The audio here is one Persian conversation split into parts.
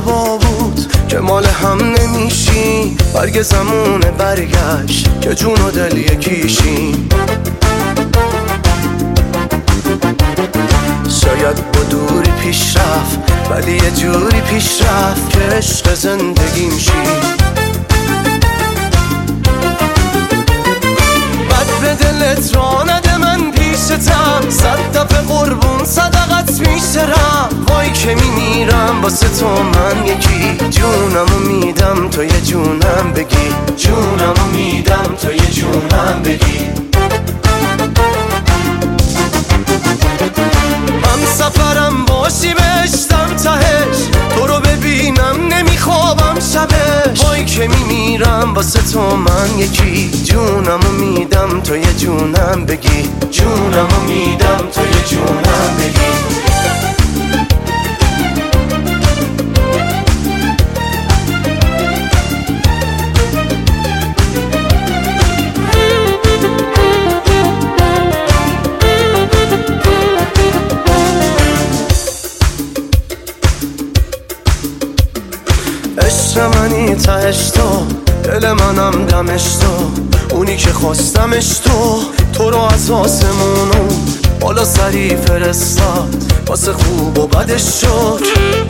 اشتباه بود که مال هم نمیشیم. برگ زمونه برگشت که جون و دل یکیشیم. شاید با دوری پیش رفت ولی یه جوری پیش رفت که عشق زندگیم شی. بد به دلت را نده من پیشتم، 100 دفعه قربون صدقت میشترم. وای که میمیرم واسه تو من یکی، جونمو میدم تو یه جونم بگی، جونمو میدم تو یه جونم بگی. من سفرم باشی بهشتم تهش، تو رو ببینم نمیخوابم شبش. وای که میمیرم واسه تو من یکی، جونمو میدم تو یه جونم بگی، جونمو میدم تو یه جونم بگی. عشق منی تهش تو، دل منم دمش تو، اونی که خواستمش تو رو از آسمونو بالا سری فرستاد، واسه خوب و بدش شد.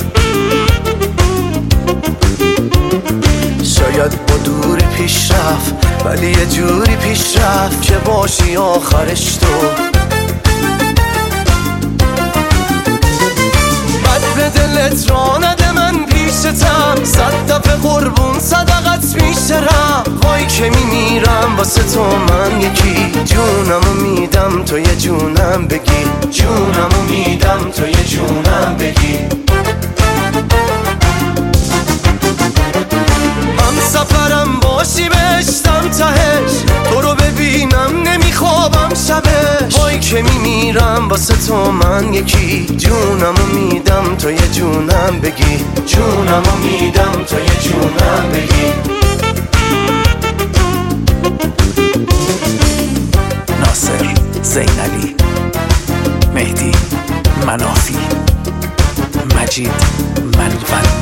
شاید با دوری پیش رفت ولی یه جوری پیش رفت که باشی آخرش تو. بد به دلت را نده من پیشتم، 100 دفعه قربون صدقت میشترم. وای که میمیرم واسه تو من یکی، جونمو میدم تو یه جونم بگی، جونمو میدم تو یه جونم بگی. هم سفرم باشی بهشتم تهش، تو رو ببینم نمیخوابم شبش. وای که میمیرم واسه تو من یکی، جونمو میدم تو یه جونم بگی، جونمو میدم تو یه جونم بگی. ناصر زینلی، مهدی منافی، مجید ملول.